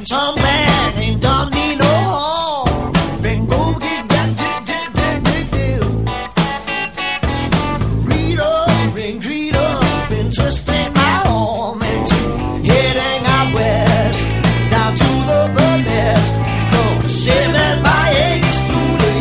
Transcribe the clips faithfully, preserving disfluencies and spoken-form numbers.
and Tom man ain't done me no harm. Been go get that dig dig dig dig dig. Read up and greed up, been twisting my arm into heading out west, down to the burlesque, go saving my eggs through the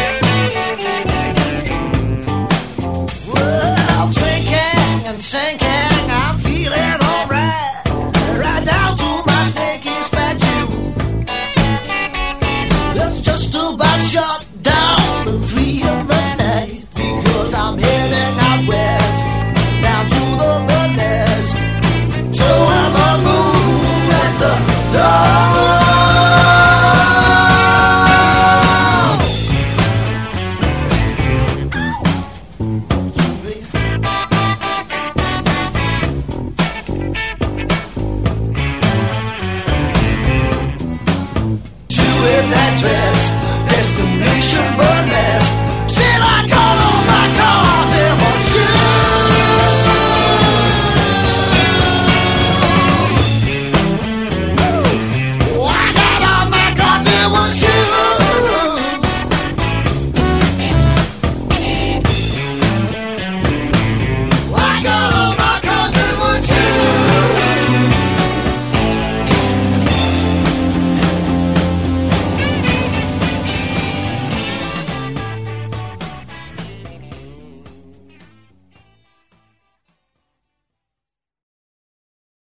sinking